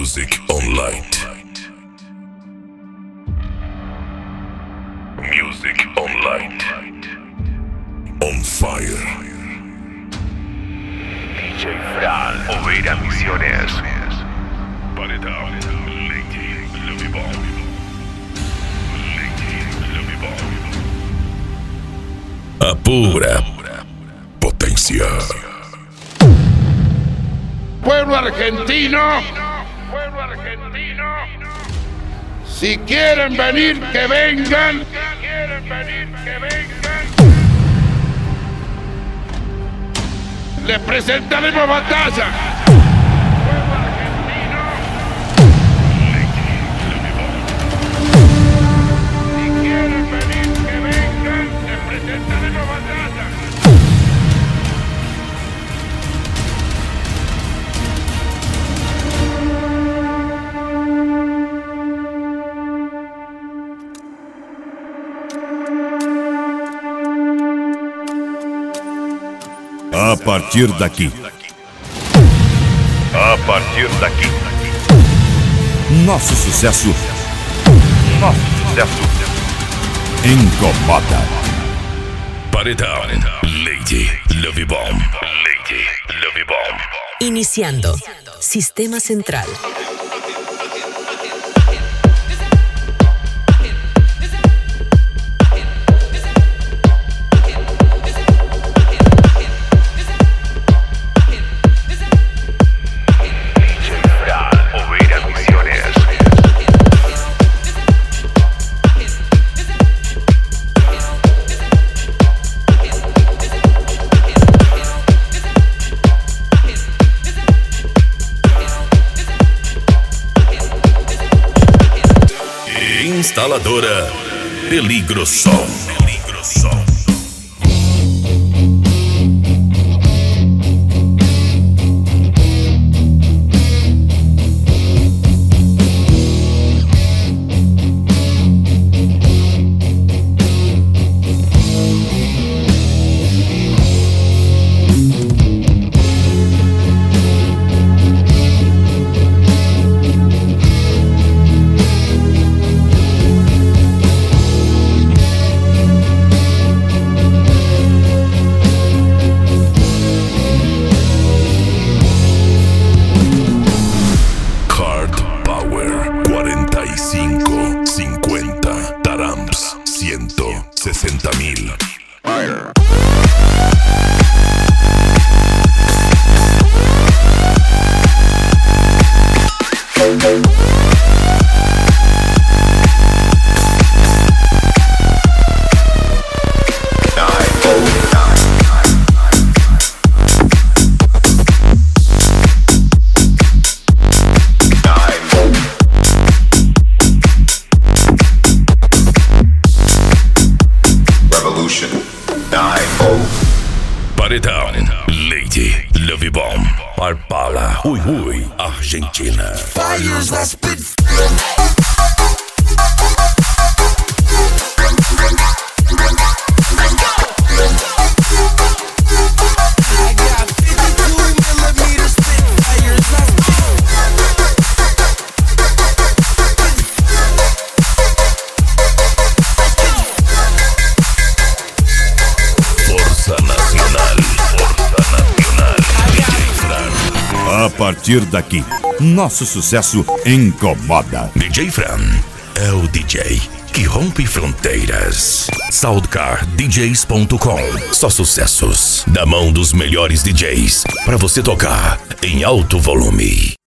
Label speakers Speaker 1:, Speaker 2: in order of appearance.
Speaker 1: Music Online. Music Online. On fire.
Speaker 2: DJ Fran, Oveira Misiones.
Speaker 1: Paredão, Lady Love Bomb. Lady Love Bomb. A pura potência.
Speaker 3: Pueblo argentino, si quieren venir, que vengan. Les presentaremos batalla. Pueblo argentino, si quieren venir, que vengan. Les presentaremos batalla.
Speaker 4: A partir daqui. Nosso sucesso. Incomoda.
Speaker 1: Paredão, Lady Love Bomb. Lady Love Bomb.
Speaker 5: Iniciando. Sistema Central.
Speaker 1: Instaladora Peligro Som. Taramps 160,000. Paredão, Lady Love Bomb. Parpala, Ui, Argentina.
Speaker 4: A partir daqui, nosso sucesso incomoda.
Speaker 1: DJ Fran é o DJ que rompe fronteiras. SoundcarDJs.com. Só sucessos da mão dos melhores DJs para você tocar em alto volume.